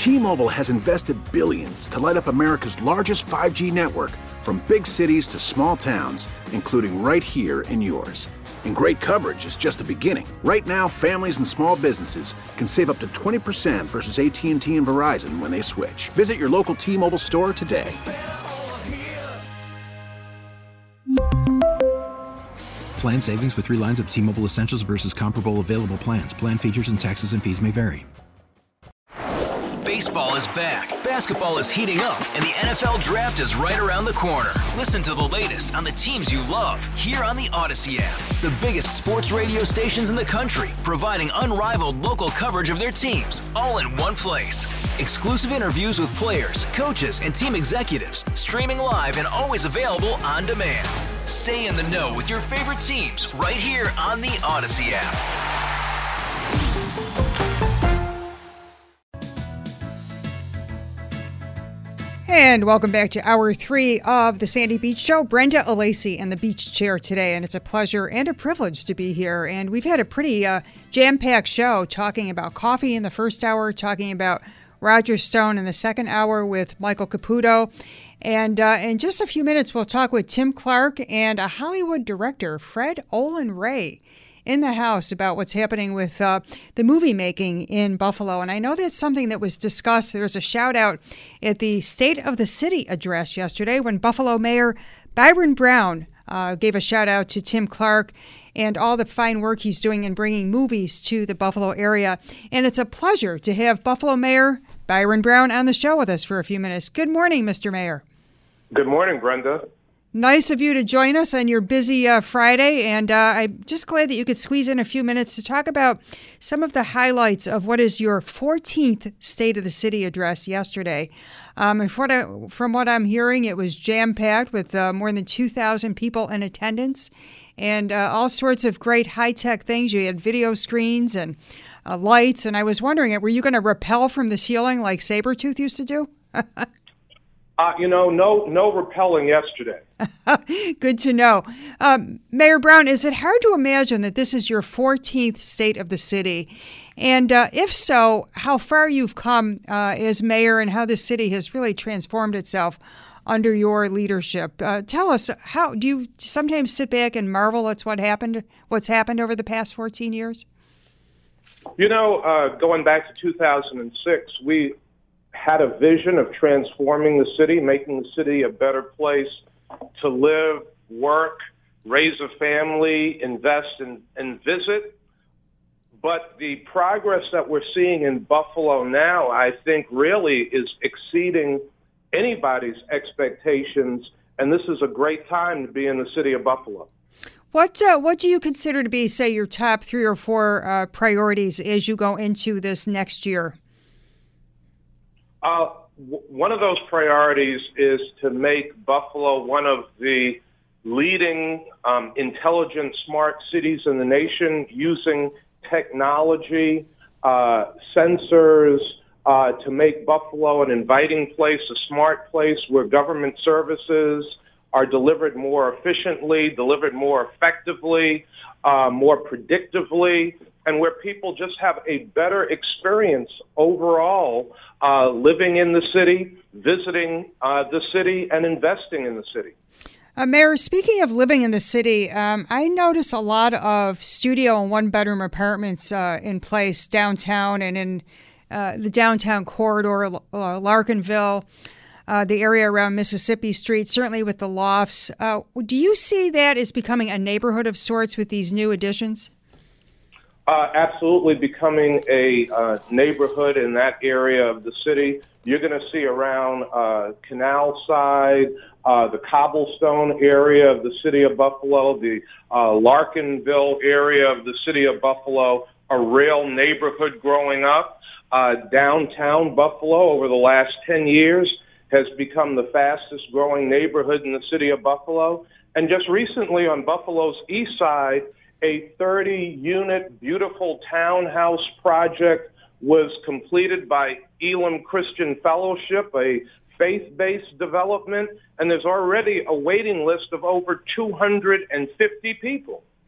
T-Mobile has invested billions to light up America's largest 5G network, from big cities to small towns, including right here in yours. And great coverage is just the beginning. Right now, families and small businesses can save up to 20% versus AT&T and Verizon when they switch. Visit your local T-Mobile store today. Plan savings with 3 lines of T-Mobile Essentials versus comparable available plans. Plan features and taxes and fees may vary. Baseball is back, basketball is heating up, and the NFL Draft is right around the corner. Listen to the latest on the teams you love here on the Odyssey app. The biggest sports radio stations in the country, providing unrivaled local coverage of their teams, all in one place. Exclusive interviews with players, coaches, and team executives, streaming live and always available on demand. Stay in the know with your favorite teams right here on the Odyssey app. And welcome back to Hour 3 of the Sandy Beach Show. Brenda Alesii in the beach chair today, and it's a pleasure and a privilege to be here. And we've had a pretty jam-packed show, talking about coffee in the first hour, talking about Roger Stone in the second hour with Michael Caputo. And in just a few minutes, we'll talk with Tim Clark and a Hollywood director, Fred Olen Ray, in the house about what's happening with the movie making in Buffalo. And I know that's something that was discussed. There was a shout out at the State of the City address yesterday when Buffalo Mayor Byron Brown gave a shout out to Tim Clark and all the fine work he's doing in bringing movies to the Buffalo area. And it's a pleasure to have Buffalo Mayor Byron Brown on the show with us for a few minutes. Good morning, Mr. Mayor. Good morning, Brenda. Nice of you to join us on your busy Friday, and I'm just glad that you could squeeze in a few minutes to talk about some of the highlights of what is your 14th State of the City address yesterday. And from what I'm hearing, it was jam-packed with more than 2,000 people in attendance and all sorts of great high-tech things. You had video screens and lights, and I was wondering, were you going to rappel from the ceiling like Sabretooth used to do? No rappelling yesterday. Good to know. Mayor Brown, is it hard to imagine that this is your 14th State of the City? And if so, how far you've come as mayor and how the city has really transformed itself under your leadership. Tell us, how do you sometimes sit back and marvel at what's happened over the past 14 years? Going back to 2006, we had a vision of transforming the city, making the city a better place to live, work, raise a family, invest, and visit. But the progress that we're seeing in Buffalo now, I think, really is exceeding anybody's expectations, and this is a great time to be in the city of Buffalo. What do you consider to be, say, your top 3 or 4 priorities as you go into this next year? One of those priorities is to make Buffalo one of the leading intelligent, smart cities in the nation, using technology, sensors, to make Buffalo an inviting place, a smart place where government services are delivered more efficiently, delivered more effectively, more predictively, and where people just have a better experience overall living in the city, visiting the city, and investing in the city. Mayor, speaking of living in the city, I notice a lot of studio and one-bedroom apartments in place downtown and in the downtown corridor, Larkinville, the area around Mississippi Street, certainly with the lofts. Do you see that as becoming a neighborhood of sorts with these new additions? Absolutely becoming a neighborhood in that area of the city. You're going to see around Canal Side, the Cobblestone area of the city of Buffalo, the Larkinville area of the city of Buffalo, a real neighborhood growing up. Downtown Buffalo over the last 10 years has become the fastest growing neighborhood in the city of Buffalo. And just recently on Buffalo's east side, a 30-unit beautiful townhouse project was completed by Elam Christian Fellowship, a faith-based development, and there's already a waiting list of over 250 people.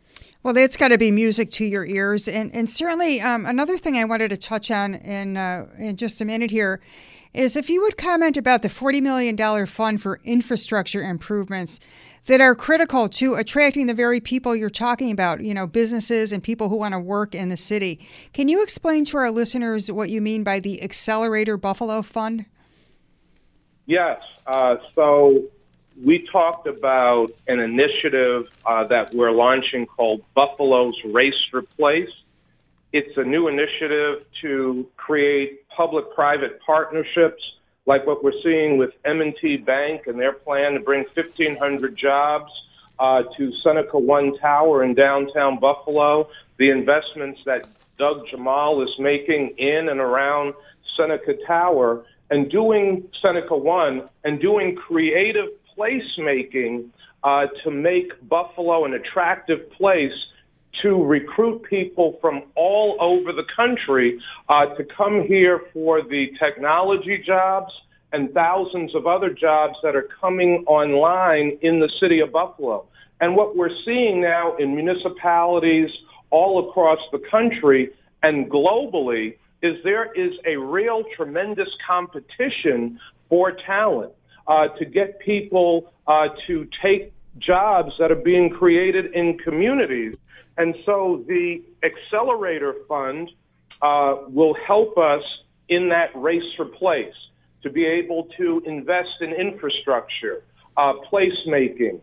Well, that's got to be music to your ears. And certainly another thing I wanted to touch on in just a minute here is if you would comment about the $40 million fund for infrastructure improvements that are critical to attracting the very people you're talking about, businesses and people who want to work in the city. Can you explain to our listeners what you mean by the Accelerator Buffalo Fund? Yes. So we talked about an initiative that we're launching called Buffalo's Race Replace. It's a new initiative to create public-private partnerships like what we're seeing with M&T Bank and their plan to bring 1,500 jobs to Seneca One Tower in downtown Buffalo, the investments that Doug Jamal is making in and around Seneca Tower, and doing Seneca One and doing creative placemaking to make Buffalo an attractive place to recruit people from all over the country to come here for the technology jobs and thousands of other jobs that are coming online in the city of Buffalo. And what we're seeing now in municipalities all across the country and globally is there is a real tremendous competition for talent to get people to take jobs that are being created in communities. And so the Accelerator Fund will help us in that race for place to be able to invest in infrastructure, placemaking,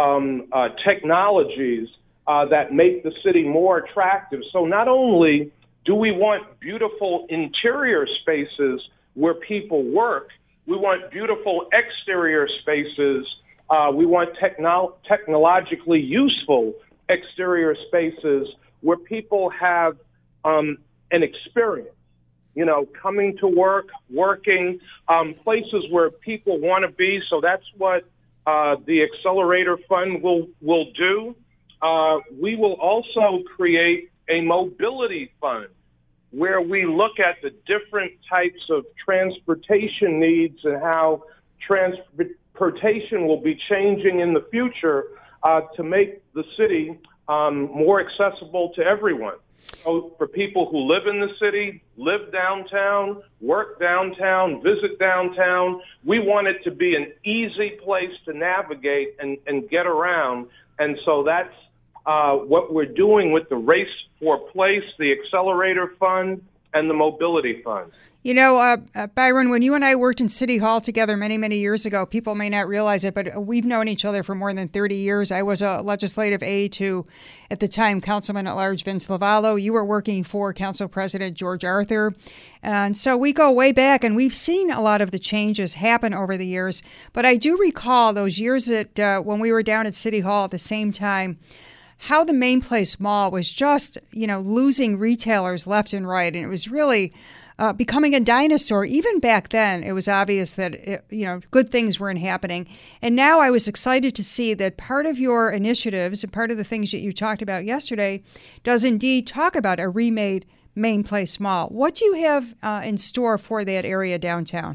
technologies that make the city more attractive. So not only do we want beautiful interior spaces where people work, we want beautiful exterior spaces. We want technologically useful exterior spaces where people have an experience, coming to work, working, places where people want to be. So that's what the Accelerator Fund will do. We will also create a mobility fund where we look at the different types of transportation needs and how transportation will be changing in the future to make the city more accessible to everyone. So for people who live in the city, live downtown, work downtown, visit downtown, we want it to be an easy place to navigate and get around. And so that's what we're doing with the Race for Place, the Accelerator Fund, and the Mobility Fund. Byron, when you and I worked in City Hall together many, many years ago, people may not realize it, but we've known each other for more than 30 years. I was a legislative aide to, at the time, Councilman-at-Large Vince Lavallo. You were working for Council President George Arthur. And so we go way back, and we've seen a lot of the changes happen over the years. But I do recall those years that when we were down at City Hall at the same time, how the Main Place Mall was just, losing retailers left and right. And it was really becoming a dinosaur. Even back then, it was obvious that, good things weren't happening. And now I was excited to see that part of your initiatives and part of the things that you talked about yesterday does indeed talk about a remade Main Place Mall. What do you have in store for that area downtown?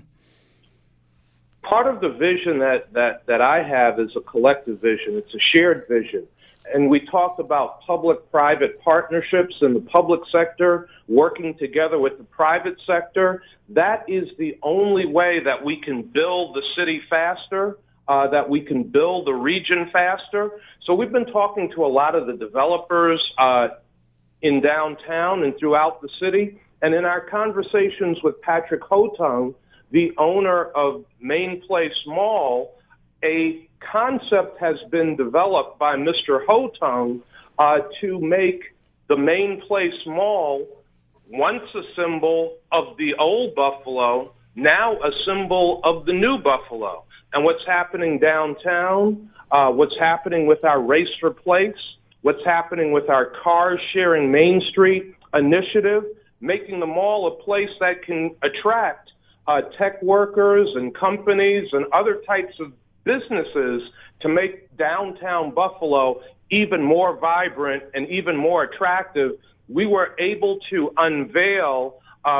Part of the vision that I have is a collective vision. It's a shared vision. And we talked about public-private partnerships in the public sector, working together with the private sector. That is the only way that we can build the city faster, that we can build the region faster. So we've been talking to a lot of the developers in downtown and throughout the city. And in our conversations with Patrick Hotung, the owner of Main Place Mall, a concept has been developed by Mr. Hotung to make the Main Place Mall, once a symbol of the old Buffalo, now a symbol of the new Buffalo. And what's happening downtown, what's happening with our Race for Place, what's happening with our Cars Sharing Main Street initiative, making the mall a place that can attract tech workers and companies and other types of businesses to make downtown Buffalo even more vibrant and even more attractive. We were able to unveil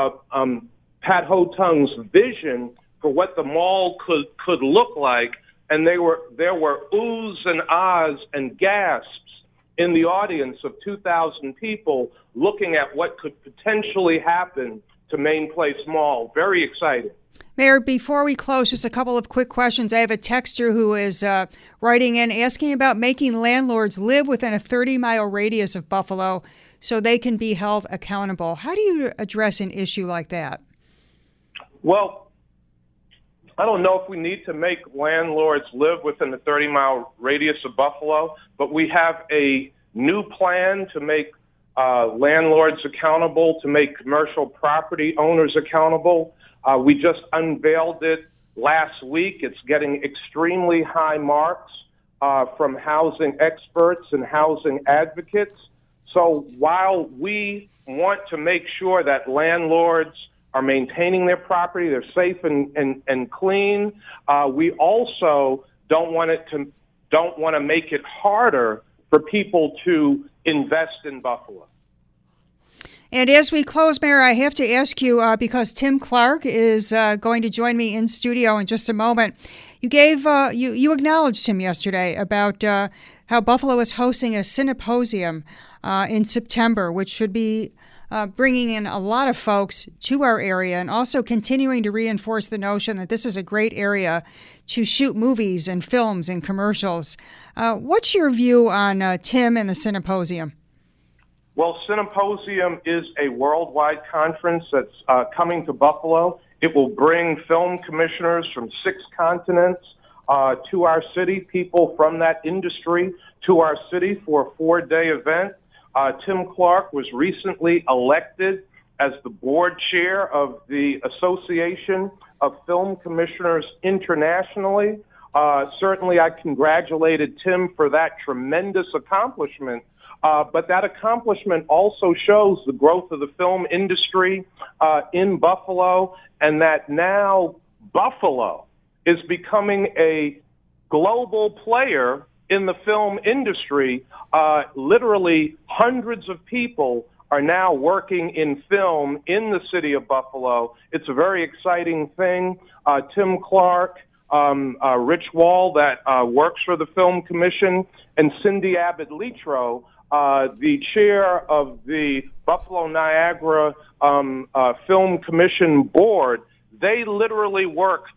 Pat Hotung's vision for what the mall could look like, and there were oohs and ahs and gasps in the audience of 2,000 people looking at what could potentially happen to Main Place Mall. Very exciting. Mayor, before we close, just a couple of quick questions. I have a texter who is writing in asking about making landlords live within a 30-mile radius of Buffalo so they can be held accountable. How do you address an issue like that? Well, I don't know if we need to make landlords live within the 30-mile radius of Buffalo, but we have a new plan to make landlords accountable, to make commercial property owners accountable. We just unveiled it last week. It's getting extremely high marks from housing experts and housing advocates. So while we want to make sure that landlords are maintaining their property, they're safe and clean, we also don't want to make it harder for people to invest in Buffalo. And as we close, Mayor, I have to ask you, because Tim Clark is going to join me in studio in just a moment. You gave you acknowledged him yesterday about how Buffalo is hosting a Cineposium in September, which should be bringing in a lot of folks to our area and also continuing to reinforce the notion that this is a great area to shoot movies and films and commercials. What's your view on Tim and the Cineposium? Well, Cineposium is a worldwide conference that's coming to Buffalo. It will bring film commissioners from 6 continents to our city, people from that industry to our city for a 4-day event. Tim Clark was recently elected as the board chair of the Association of Film Commissioners Internationally. Certainly, I congratulated Tim for that tremendous accomplishment. But that accomplishment also shows the growth of the film industry in Buffalo, and that now Buffalo is becoming a global player in the film industry. Literally hundreds of people are now working in film in the city of Buffalo. It's a very exciting thing. Tim Clark, Rich Wall, that works for the Film Commission, and Cindy Abbott-Litro, the chair of the Buffalo Niagara Film Commission Board, they literally work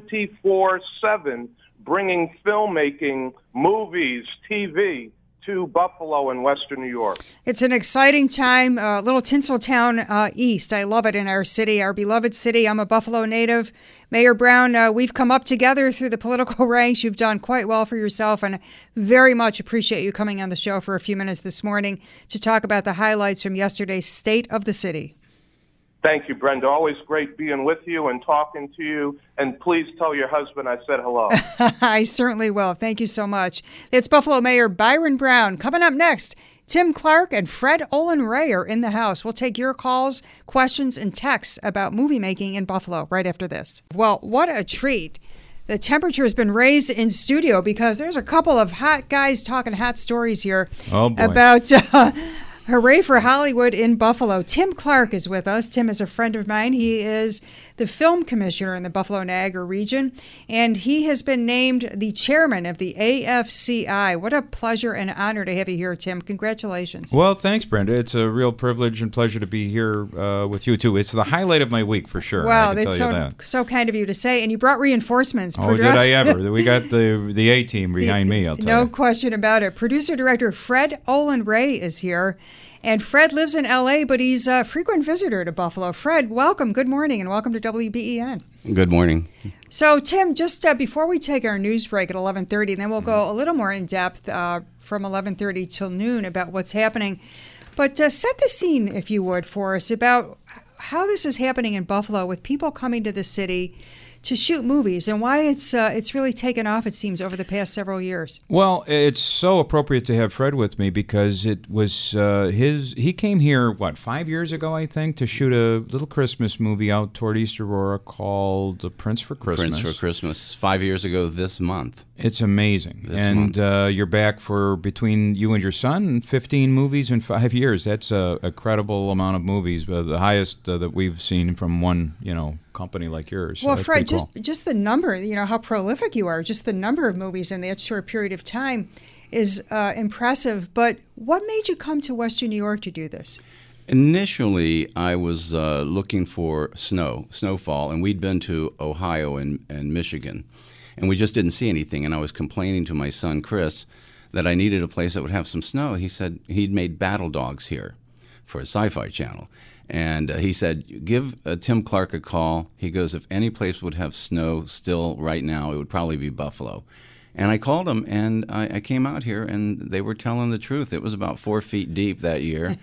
24/7 bringing filmmaking, movies, TV to Buffalo and Western New York. It's an exciting time, little Tinseltown East. I love it in our city, our beloved city. I'm a Buffalo native. Mayor Brown, we've come up together through the political ranks. You've done quite well for yourself, and very much appreciate you coming on the show for a few minutes this morning to talk about the highlights from yesterday's State of the City. Thank you, Brenda. Always great being with you and talking to you. And please tell your husband I said hello. I certainly will. Thank you so much. It's Buffalo Mayor Byron Brown. Coming up next, Tim Clark and Fred Olen Ray are in the house. We'll take your calls, questions, and texts about movie making in Buffalo right after this. Well, what a treat. The temperature has been raised in studio because there's a couple of hot guys talking hot stories here about Hooray for Hollywood in Buffalo. Tim Clark is with us. Tim is a friend of mine. He is the film commissioner in the Buffalo Niagara region, and he has been named the chairman of the AFCI. What a pleasure and honor to have you here, Tim. Congratulations. Well, thanks, Brenda. It's a real privilege and pleasure to be here with you, too. It's the highlight of my week, for sure. Wow, that's so kind of you to say. And you brought reinforcements. Oh, did I ever? We got the A-team behind me, I'll tell you. No question about it. Producer-director Fred Olen Ray is here. And Fred lives in L.A., but he's a frequent visitor to Buffalo. Fred, welcome. Good morning, and welcome to WBEN. Good morning. So, Tim, just before we take our news break at 11:30, then we'll go a little more in depth from 11:30 till noon about what's happening. But set the scene, if you would, for us about how this is happening in Buffalo with people coming to the city to shoot movies and why it's really taken off, it seems, over the past several years. Well, it's so appropriate to have Fred with me because it was he came here, 5 years ago, I think, to shoot a little Christmas movie out toward East Aurora called The Prince for Christmas. Prince for Christmas, 5 years ago this month. It's amazing. You're back for, between you and your son, 15 movies in 5 years. That's a credible amount of movies, the highest that we've seen from one, company like yours. Well, so Fred, cool. just the number, how prolific you are, just the number of movies in that short period of time is impressive. But what made you come to Western New York to do this? Initially, I was looking for snowfall, and we'd been to Ohio and Michigan, and we just didn't see anything. And I was complaining to my son, Chris, that I needed a place that would have some snow. He said he'd made Battle Dogs here for a Sci-Fi Channel. And he said, give Tim Clark a call. He goes, if any place would have snow still right now, it would probably be Buffalo. And I called him, and I came out here, and they were telling the truth. It was about 4 feet deep that year.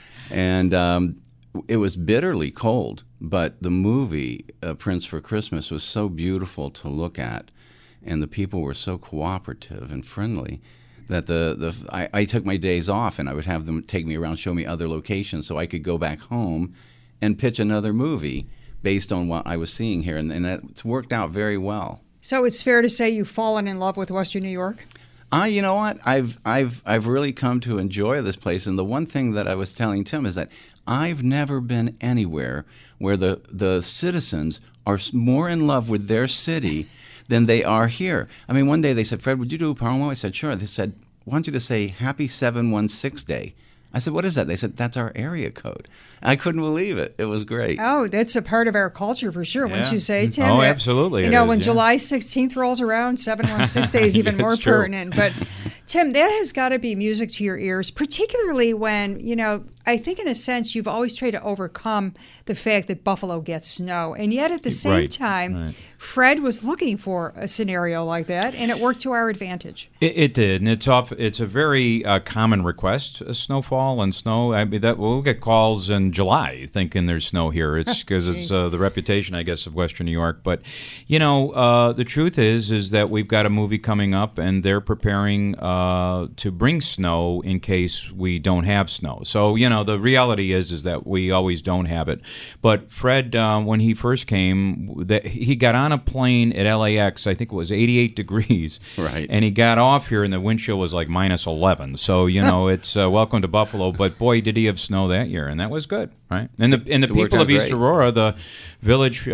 And it was bitterly cold, but the movie Prince for Christmas was so beautiful to look at, and the people were so cooperative and friendly that I took my days off, and I would have them take me around, show me other locations so I could go back home and pitch another movie based on what I was seeing here, and it's worked out very well. So it's fair to say you've fallen in love with Western New York? You know what? I've really come to enjoy this place, and the one thing that I was telling Tim is that I've never been anywhere where the citizens are more in love with their city than they are here. I mean, one day they said, Fred, would you do a promo? I said, sure. They said, I want you to say Happy 716 Day. I said, what is that? They said, that's our area code. I couldn't believe it. It was great. Oh, that's a part of our culture for sure, wouldn't you say, Tim? Oh, absolutely. You know, when July 16th rolls around, 716 Day is even more pertinent. But, Tim, that has got to be music to your ears, particularly when, you know, I think in a sense you've always tried to overcome the fact that Buffalo gets snow. And yet at the same time, Fred was looking for a scenario like that, and it worked to our advantage. It did, and it's a very common request, snowfall and snow. I mean, we'll get calls in July thinking there's snow here. It's because it's the reputation, I guess, of Western New York. But, you know, the truth is that we've got a movie coming up, and they're preparing to bring snow in case we don't have snow. So, you know, the reality is that we always don't have it. But Fred, when he first came, he got on a plane at LAX, I think it was 88 degrees. Right. And he got off here, and the wind chill was like minus 11. So, you know, it's welcome to Buffalo. But, boy, did he have snow that year, and that was good, right? And the people of East Aurora, the village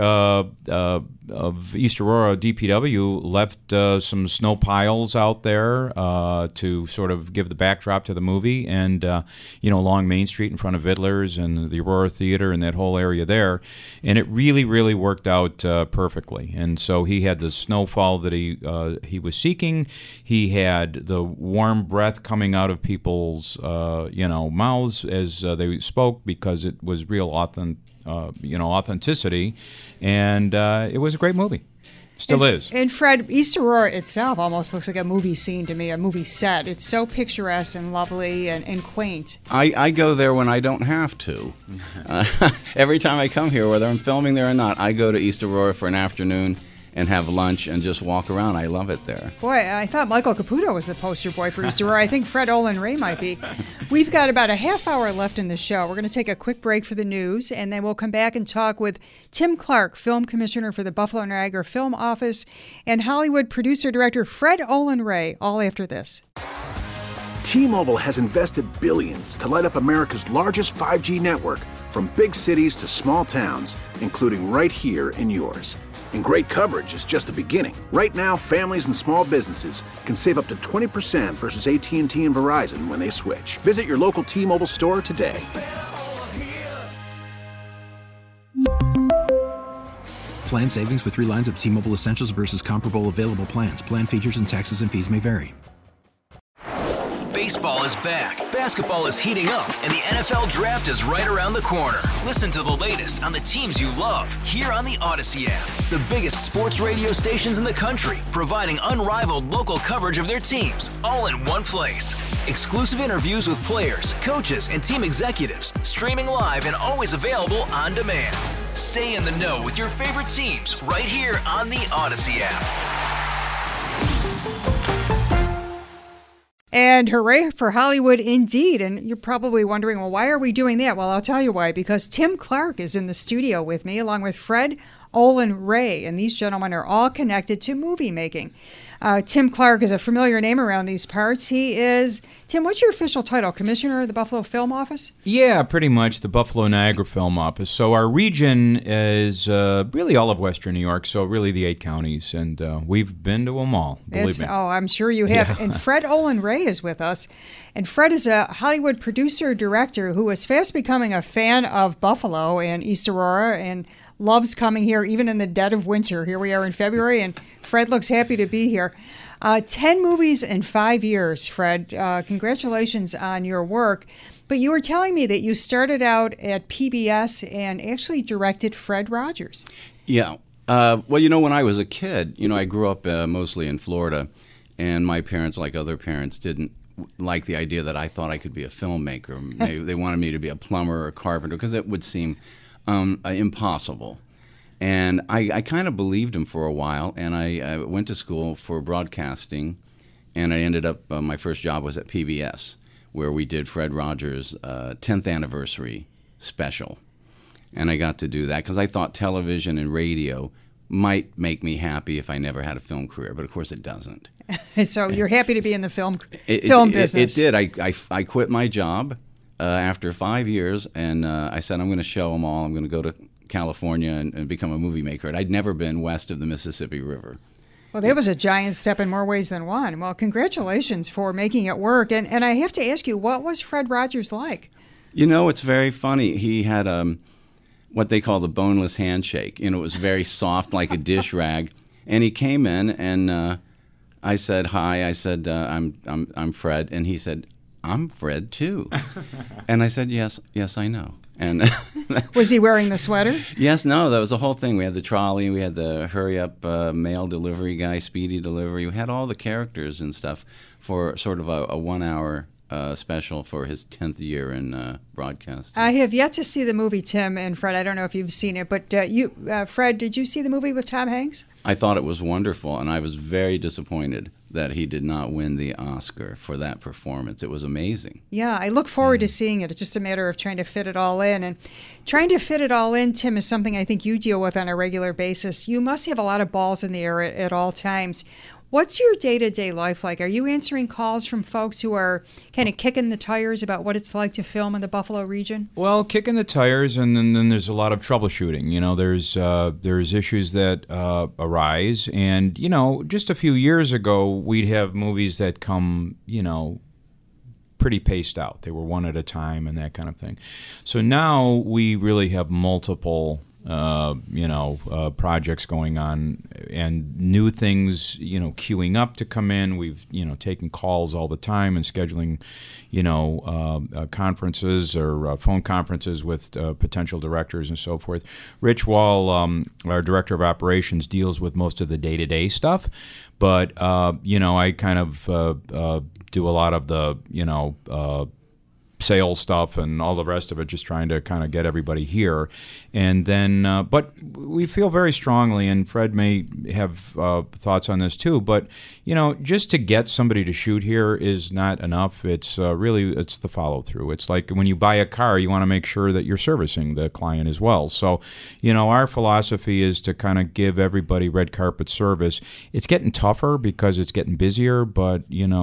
of East Aurora DPW left some snow piles out there to sort of give the backdrop to the movie, and you know, along Main Street in front of Vidler's and the Aurora Theater and that whole area there, and it really, really worked out perfectly. And so he had the snowfall that he was seeking. He had the warm breath coming out of people's mouths as they spoke, because it was real authenticity, and it was a great movie. Still is. And Fred, East Aurora itself almost looks like a movie scene to me, a movie set. It's so picturesque and lovely and quaint. I go there when I don't have to. Every time I come here, whether I'm filming there or not, I go to East Aurora for an afternoon and have lunch and just walk around. I love it there. Boy, I thought Michael Caputo was the poster boy for East Aurora. I think Fred Olen Ray might be. We've got about a half hour left in the show. We're going to take a quick break for the news, and then we'll come back and talk with Tim Clark, film commissioner for the Buffalo Niagara Film Office, and Hollywood producer-director Fred Olen Ray, all after this. T-Mobile has invested billions to light up America's largest 5G network, from big cities to small towns, including right here in yours. And great coverage is just the beginning. Right now, families and small businesses can save up to 20% versus AT&T and Verizon when they switch. Visit your local T-Mobile store today. Plan savings with 3 lines of T-Mobile Essentials versus comparable available plans. Plan features and taxes and fees may vary. Baseball is back, basketball is heating up, and the NFL Draft is right around the corner. Listen to the latest on the teams you love here on the Odyssey app. The biggest sports radio stations in the country, providing unrivaled local coverage of their teams, all in one place. Exclusive interviews with players, coaches, and team executives, streaming live and always available on demand. Stay in the know with your favorite teams right here on the Odyssey app. And hooray for Hollywood indeed. And you're probably wondering, well, why are we doing that? Well, I'll tell you why. Because Tim Clark is in the studio with me, along with Fred Olin Ray, and these gentlemen are all connected to movie making. Tim Clark is a familiar name around these parts. He is, Tim, what's your official title? Commissioner of the Buffalo Film Office? Yeah, pretty much, the Buffalo Niagara Film Office. So our region is really all of Western New York, so really the 8 counties, and we've been to them all, believe me. Oh, I'm sure you have. Yeah. And Fred Olin Ray is with us. And Fred is a Hollywood producer-director who is fast becoming a fan of Buffalo and East Aurora and loves coming here even in the dead of winter. Here we are in February, and Fred looks happy to be here. 10 movies in 5 years, Fred. Congratulations on your work. But you were telling me that you started out at PBS and actually directed Fred Rogers. Yeah. Well, when I was a kid, I grew up mostly in Florida, and my parents, like other parents, didn't like the idea that I thought I could be a filmmaker. They wanted me to be a plumber or a carpenter because it would seem impossible. And I kind of believed him for a while, and I went to school for broadcasting, and I ended up, my first job was at PBS, where we did Fred Rogers' 10th anniversary special. And I got to do that because I thought television and radio might make me happy if I never had a film career, but of course it doesn't. So you're happy to be in the film business. It did. I quit my job after 5 years, and I said, I'm going to show them all. I'm going to go to California and become a movie maker. And I'd never been west of the Mississippi River. Well, that was a giant step in more ways than one. Well, congratulations for making it work. And I have to ask you, what was Fred Rogers like? It's very funny. He had what they call the boneless handshake. It was very soft, like a dish rag. And he came in, and I said, hi. I said, I'm Fred. And he said, I'm Fred, too. And I said, yes, I know. And was he wearing the sweater? Yes, no, that was the whole thing. We had the trolley, we had the hurry-up mail delivery guy, speedy delivery. We had all the characters and stuff for sort of a 1 hour special for his 10th year in broadcasting. I have yet to see the movie, Tim and Fred. I don't know if you've seen it, but Fred, did you see the movie with Tom Hanks? I thought it was wonderful, and I was very disappointed that he did not win the Oscar for that performance. It was amazing. Yeah, I look forward to seeing it. It's just a matter of trying to fit it all in. And trying to fit it all in, Tim, is something I think you deal with on a regular basis. You must have a lot of balls in the air at all times. What's your day-to-day life like? Are you answering calls from folks who are kind of kicking the tires about what it's like to film in the Buffalo region? Well, kicking the tires, and then there's a lot of troubleshooting. There's issues that arise, and just a few years ago, we'd have movies that come, pretty paced out. They were one at a time and that kind of thing. So now we really have multiple projects going on and new things, queuing up to come in. We've, taken calls all the time and scheduling, conferences or phone conferences with potential directors and so forth. Rich Wall, our director of operations, deals with most of the day-to-day stuff, but, I kind of do a lot of the, sales stuff and all the rest of it, just trying to kind of get everybody here. And then, but we feel very strongly, and Fred may have thoughts on this too, but, just to get somebody to shoot here is not enough. It's really, it's the follow-through. It's like when you buy a car, you want to make sure that you're servicing the client as well. So, our philosophy is to kind of give everybody red carpet service. It's getting tougher because it's getting busier, but,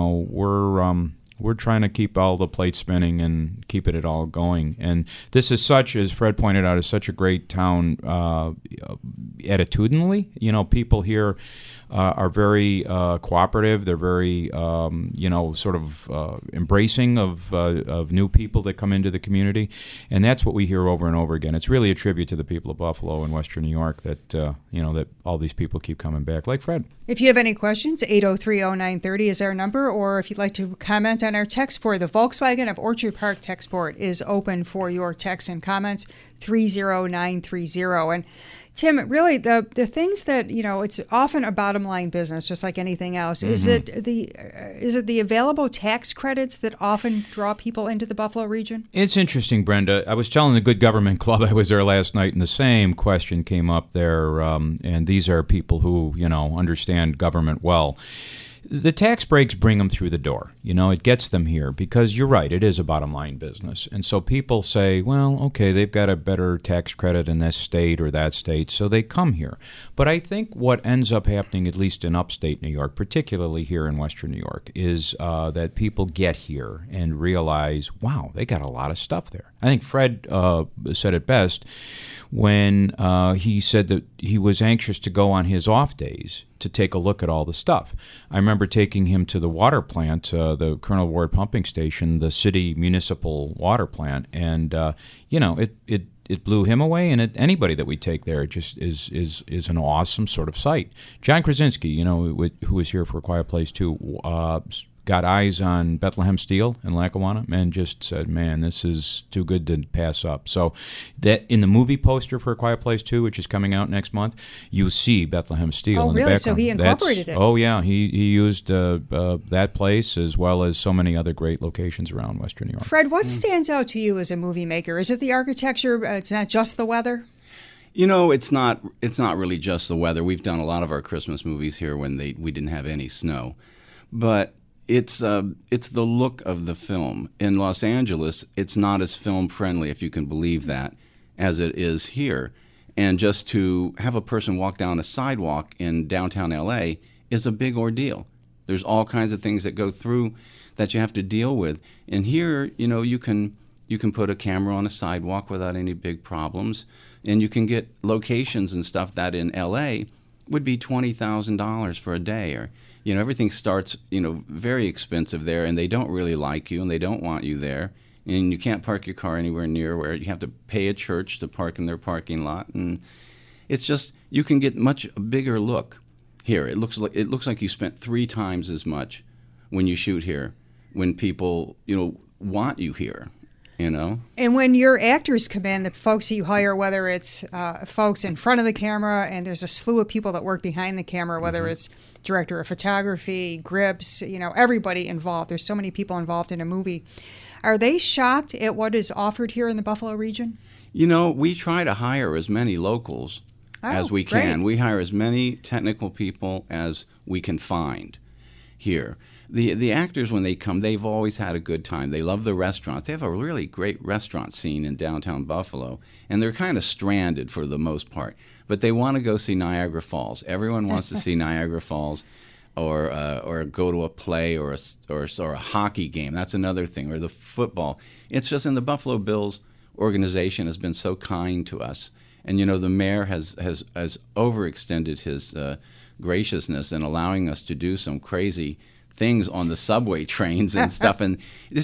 we're trying to keep all the plates spinning and keeping it all going. And this is such, as Fred pointed out, is such a great town attitudinally. People here are very cooperative. They're very, sort of embracing of new people that come into the community. And that's what we hear over and over again. It's really a tribute to the people of Buffalo and Western New York that, that all these people keep coming back, like Fred. If you have any questions, 803-0930 is our number, or if you'd like to comment on our text board, the Volkswagen of Orchard Park text board is open for your texts and comments, 30930. And Tim, really, the things that, it's often a bottom line business, just like anything else. Mm-hmm. Is it the available tax credits that often draw people into the Buffalo region? It's interesting, Brenda. I was telling the Good Government Club, I was there last night, and the same question came up there. And these are people who, understand government well. The tax breaks bring them through the door. It gets them here because you're right, it is a bottom line business. And so people say, well, okay, they've got a better tax credit in this state or that state, so they come here. But I think what ends up happening, at least in upstate New York, particularly here in Western New York, is that people get here and realize, wow, they got a lot of stuff there. I think Fred said it best when he said that he was anxious to go on his off days to take a look at all the stuff. I remember taking him to the water plant, the Colonel Ward pumping station, the city municipal water plant, and it blew him away, and anybody that we take there, it just is an awesome sort of sight. John Krasinski, who was here for A Quiet Place too, got eyes on Bethlehem Steel in Lackawanna and just said, man, this is too good to pass up. So that in the movie poster for A Quiet Place 2, which is coming out next month, you see Bethlehem Steel in the background. Oh, really? So he incorporated it? Oh, yeah. He used that place as well as so many other great locations around Western New York. Fred, what stands out to you as a movie maker? Is it the architecture? It's not just the weather? It's not really just the weather. We've done a lot of our Christmas movies here when we didn't have any snow. But it's the look of the film. In Los Angeles, it's not as film friendly, if you can believe that, as it is here. And just to have a person walk down a sidewalk in downtown LA is a big ordeal. There's all kinds of things that go through that you have to deal with. And here, you can put a camera on a sidewalk without any big problems, and you can get locations and stuff that in LA would be $20,000 for a day, or everything starts, very expensive there, and they don't really like you, and they don't want you there, and you can't park your car anywhere near where you have to pay a church to park in their parking lot, and it's just you can get much bigger look here. It looks like you spent 3 times as much when you shoot here, when people want you here. And when your actors come in, the folks that you hire, whether it's folks in front of the camera, and there's a slew of people that work behind the camera, whether it's director of photography, grips, everybody involved. There's so many people involved in a movie. Are they shocked at what is offered here in the Buffalo region? We try to hire as many locals as we can. Great. We hire as many technical people as we can find here. The actors, when they come, they've always had a good time. They love the restaurants. They have a really great restaurant scene in downtown Buffalo, and they're kind of stranded for the most part. But they want to go see Niagara Falls. Everyone wants to see Niagara Falls, or go to a play or a hockey game. That's another thing, or the football. It's just, and the Buffalo Bills organization has been so kind to us. And the mayor has overextended his graciousness in allowing us to do some crazy things on the subway trains and stuff, and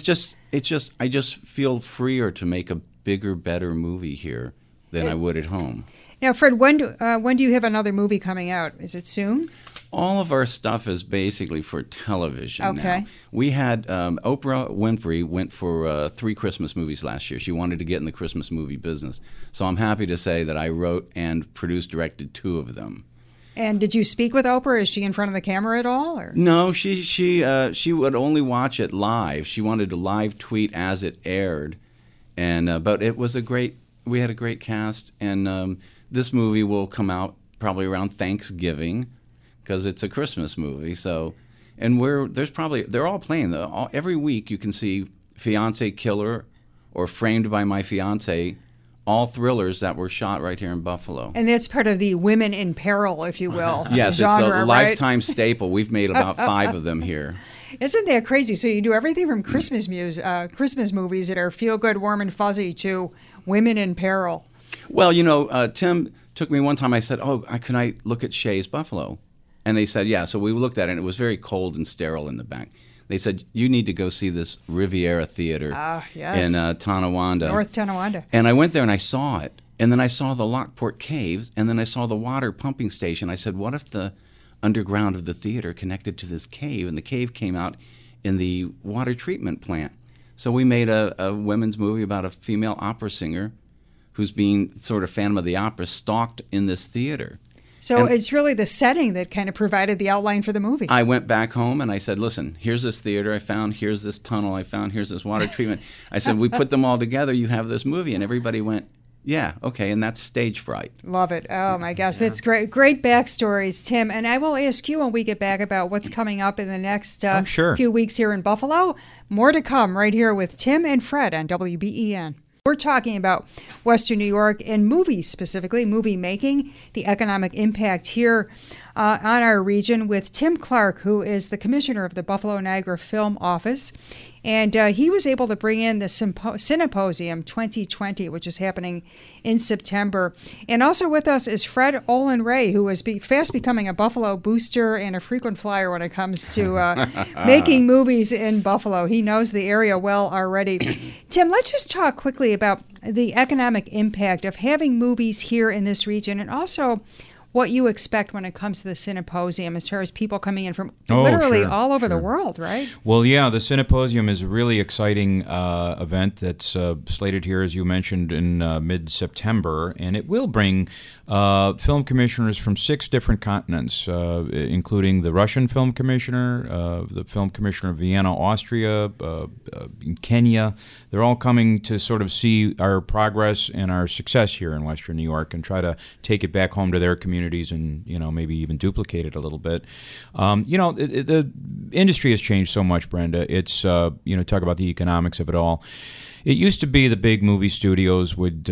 I just feel freer to make a bigger, better movie here than I would at home. Now, Fred, when do you have another movie coming out? Is it soon? All of our stuff is basically for television now. Okay. We had Oprah Winfrey went for 3 Christmas movies last year. She wanted to get in the Christmas movie business, so I'm happy to say that I wrote and directed 2 of them. And did you speak with Oprah? Is she in front of the camera at all? Or? No, she would only watch it live. She wanted to live tweet as it aired, and but it was we had a great cast, and this movie will come out probably around Thanksgiving because it's a Christmas movie. So, and they're all playing every week. You can see Fiancé Killer or Framed by My Fiancé. All thrillers that were shot right here in Buffalo. And that's part of the women in peril, if you will. Yes, genre, it's a right? lifetime staple. We've made about 5 of them here. Isn't that crazy? So you do everything from Christmas movies that are feel-good, warm, and fuzzy to women in peril. Well, Tim took me one time. I said, can I look at Shea's Buffalo? And they said, yeah. So we looked at it, and it was very cold and sterile in the back. They said, you need to go see this Riviera Theater yes. in Tonawanda. North Tonawanda. And I went there and I saw it. And then I saw the Lockport Caves, and then I saw the water pumping station. I said, what if the underground of the theater connected to this cave, and the cave came out in the water treatment plant? So we made a women's movie about a female opera singer who's being sort of Phantom of the Opera stalked in this theater. So it's really the setting that kind of provided the outline for the movie. I went back home and I said, listen, here's this theater I found, here's this tunnel I found, here's this water treatment. I said, we put them all together, you have this movie. And everybody went, Yeah, okay, and that's stage fright. Love it. Oh, my gosh. That's great. Great backstories, Tim. And I will ask you when we get back about what's coming up in the next few weeks here in Buffalo. More to come right here with Tim and Fred on WBEN. We're talking about Western New York and movies, specifically movie making, the economic impact here on our region with Tim Clark, who is the commissioner of the Buffalo Niagara Film Office. And he was able to bring in the Cineposium 2020, which is happening in September. And also with us is Fred Olen Ray, who is fast becoming a Buffalo booster and a frequent flyer when it comes to making movies in Buffalo. He knows the area well already. Tim, let's just talk quickly about the economic impact of having movies here in this region, and also what you expect when it comes to the Cineposium as far as people coming in from literally all over the world, right? Well, yeah, the Cineposium is a really exciting event that's slated here, as you mentioned, in mid-September, and it will bring film commissioners from 6 different continents, including the Russian film commissioner, the film commissioner of Vienna, Austria, Kenya. They're all coming to sort of see our progress and our success here in Western New York and try to take it back home to their communities and, maybe even duplicate it a little bit. The industry has changed so much, Brenda. It's, talk about the economics of it all. It used to be the big movie studios would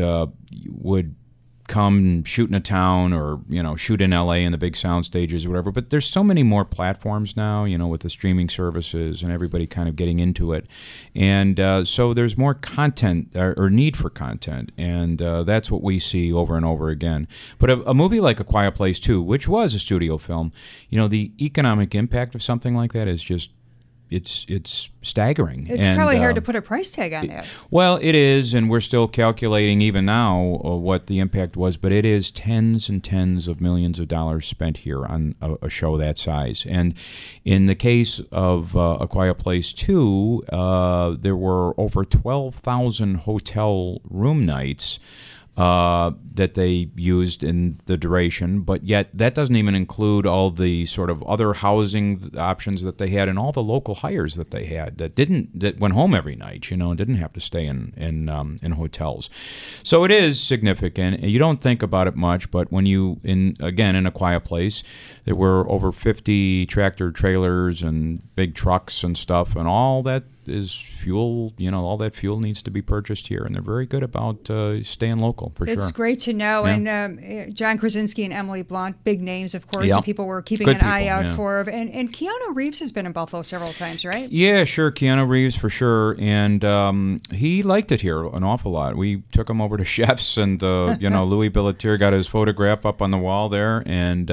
come and shoot in a town or, shoot in L.A. in the big sound stages or whatever. But there's so many more platforms now, with the streaming services and everybody kind of getting into it. And so there's more content or need for content. And that's what we see over and over again. But a movie like A Quiet Place 2, which was a studio film, the economic impact of something like that is just it's staggering. It's probably hard to put a price tag on that. Well, it is, and we're still calculating even now what the impact was, but it is tens and tens of millions of dollars spent here on a show that size. And in the case of A Quiet Place 2, there were over 12,000 hotel room nights that they used in the duration, but yet that doesn't even include all the sort of other housing options that they had and all the local hires that they had that went home every night, and didn't have to stay in hotels. So it is significant. You don't think about it much, but when in A Quiet Place, there were over 50 tractor trailers and big trucks and stuff, and all that is fuel. All that fuel needs to be purchased here, and they're very good about staying local, for sure. It's great to know. Yeah. And John Krasinski and Emily Blunt, big names, of course, and people were keeping an eye out for. And Keanu Reeves has been in Buffalo several times, right? Yeah, sure. Keanu Reeves, for sure. And he liked it here an awful lot. We took him over to Chef's, and Louis Billetier got his photograph up on the wall there, and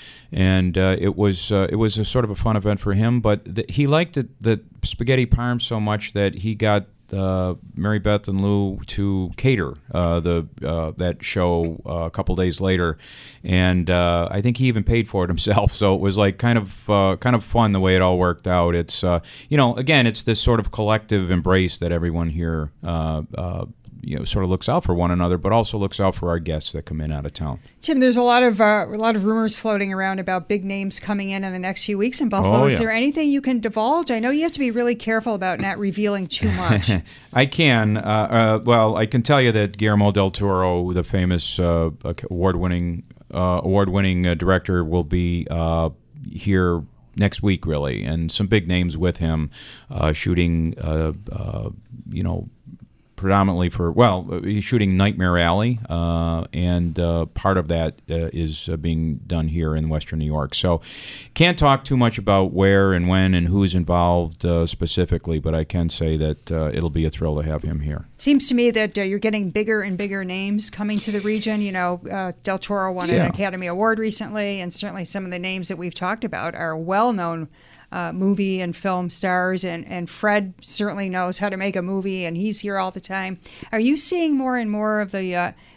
it was a sort of a fun event for him. But he liked the spaghetti parm so much that he got Mary Beth and Lou to cater that show a couple days later, and I think he even paid for it himself. So it was like kind of fun the way it all worked out. It's again, it's this sort of collective embrace that everyone here sort of looks out for one another, but also looks out for our guests that come in out of town. Tim, there's a lot of rumors floating around about big names coming in the next few weeks in Buffalo. Is there anything you can divulge? I know you have to be really careful about not revealing too much. I can. Well, I can tell you that Guillermo del Toro, the famous award-winning director, will be here next week, really, and some big names with him, shooting. Predominantly he's shooting Nightmare Alley, and part of that is being done here in Western New York. So can't talk too much about where and when and who's involved specifically, but I can say that it'll be a thrill to have him here. Seems to me that you're getting bigger and bigger names coming to the region. Del Toro won an Academy Award recently, and certainly some of the names that we've talked about are well-known movie and film stars, and Fred certainly knows how to make a movie, and he's here all the time. Are you seeing more and more of the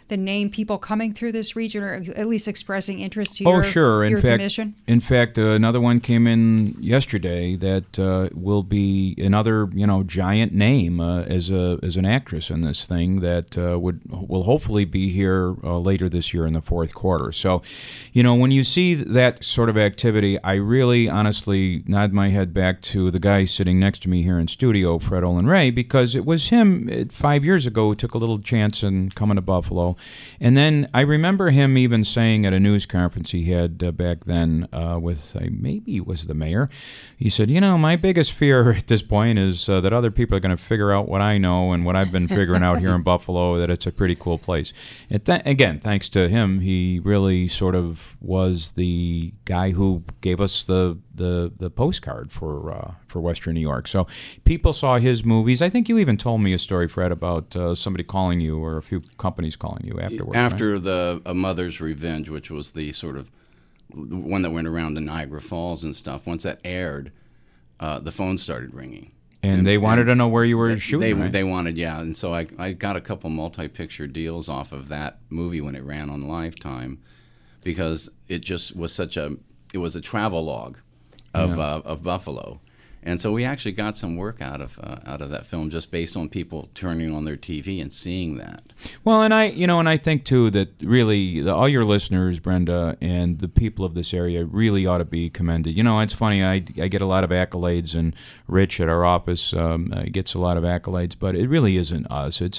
the name people coming through this region, or at least expressing interest to your commission? In fact, another one came in yesterday that will be another giant name as an actress in this thing that will hopefully be here later this year in the fourth quarter. So, when you see that sort of activity, I really honestly nod my head back to the guy sitting next to me here in studio, Fred Olin Ray, because it was him 5 years ago who took a little chance in coming to Buffalo. And then I remember him even saying at a news conference he had back then with maybe it was the mayor, he said, my biggest fear at this point is that other people are going to figure out what I know and what I've been figuring out here in Buffalo, that it's a pretty cool place. And again, thanks to him, he really sort of was the guy who gave us the postcard for Western New York. So people saw his movies. I think you even told me a story, Fred, about somebody calling you or a few companies calling you afterwards. After right? the A Mother's Revenge, which was the sort of one that went around to Niagara Falls and stuff, once that aired, the phone started ringing. And they wanted to know where you were shooting, right? They wanted, yeah. And so I got a couple multi-picture deals off of that movie when it ran on Lifetime, because it just was it was a travel log of Buffalo. And so we actually got some work out of that film just based on people turning on their TV and seeing that. Well, and I think too that really all your listeners, Brenda, and the people of this area really ought to be commended. It's funny, I get a lot of accolades, and Rich at our office gets a lot of accolades, but it really isn't us. It's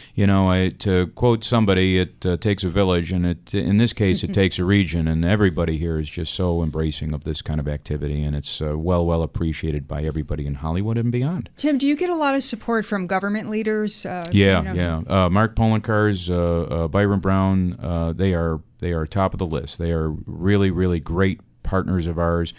to quote somebody, it takes a village, and in this case it takes a region, and everybody here is just so embracing of this kind of activity, and it's well appreciated by everybody in Hollywood and beyond. Tim, do you get a lot of support from government leaders? Yeah. Mark Poloncarz, Byron Brown, they are top of the list. They are really, really great partners of ours.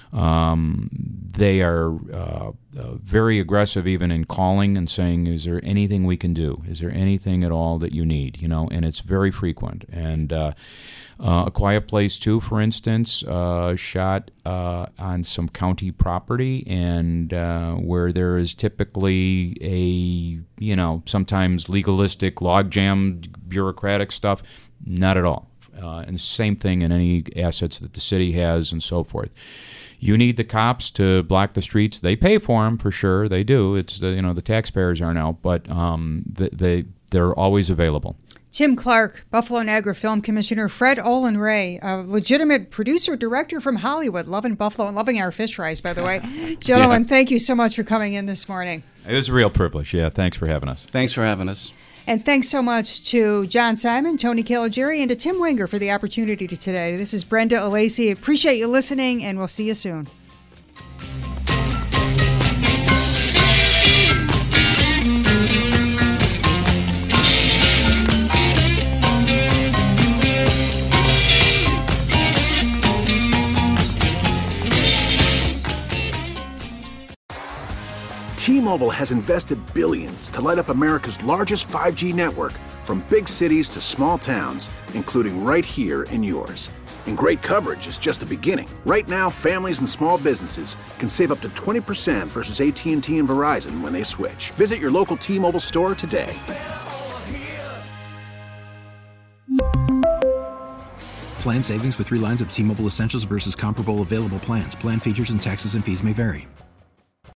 They are very aggressive even in calling and saying, is there anything we can do? Is there anything at all that you need? And it's very frequent. And A Quiet Place 2, for instance, shot on some county property, and where there is typically a, sometimes legalistic, logjam, bureaucratic stuff, not at all. And same thing in any assets that the city has and so forth. You need the cops to block the streets. They pay for them, for sure. They do. It's the taxpayers aren't out, but they're always available. Tim Clark, Buffalo Niagara Film Commissioner, Fred Olin Ray, a legitimate producer-director from Hollywood, loving Buffalo and loving our fish fries, by the way. Gentlemen, Thank you so much for coming in this morning. It was a real privilege. Yeah, thanks for having us. Thanks for having us. And thanks so much to John Simon, Tony Caligiuri, and to Tim Wenger for the opportunity today. This is Brenda Alesi. Appreciate you listening, and we'll see you soon. T-Mobile has invested billions to light up America's largest 5G network, from big cities to small towns, including right here in yours. And great coverage is just the beginning. Right now, families and small businesses can save up to 20% versus AT&T and Verizon when they switch. Visit your local T-Mobile store today. Plan savings with 3 lines of T-Mobile Essentials versus comparable available plans. Plan features and taxes and fees may vary.